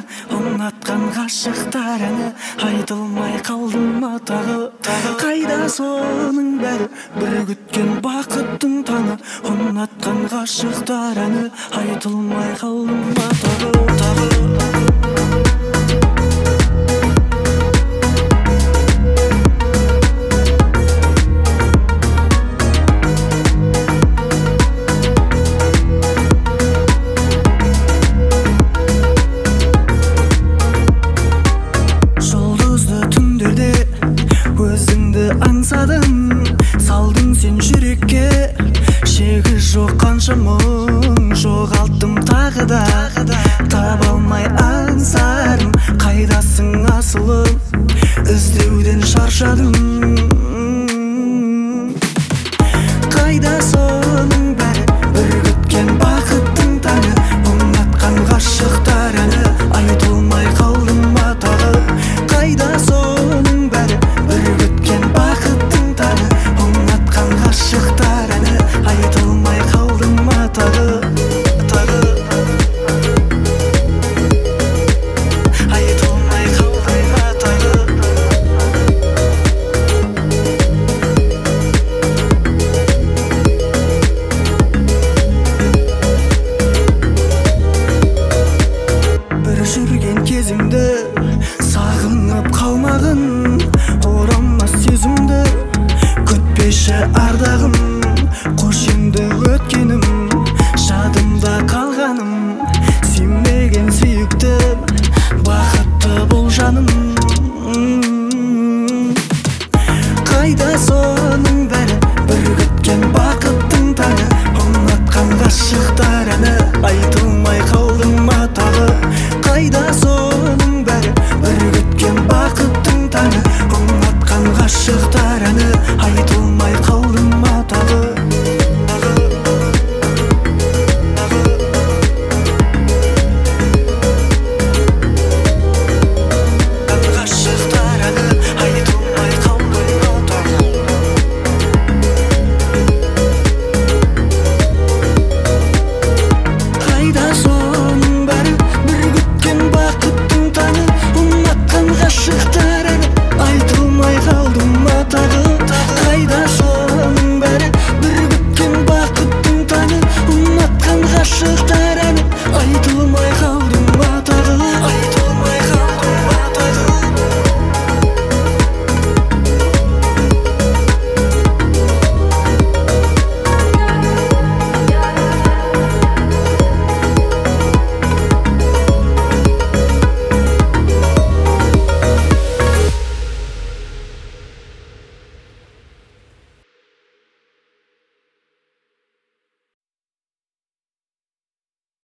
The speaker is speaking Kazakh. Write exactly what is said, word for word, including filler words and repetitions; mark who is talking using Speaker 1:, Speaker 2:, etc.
Speaker 1: таңы, ұнатқан ғашықтар әні, айтылмай қалдым ма тағы. Қайда соның бәрі, бір күткен бақыттың таңы, ұнатқан ғашықтар әні, айтылмай қалдым ма тағы, тағы. Аңсадым, салдың сен жүрекке, шегі жоқ қанша мұң, жоғалттым тағы да, таба алмай аңсарым, қайдасың асылым, іздеуден шаршадым.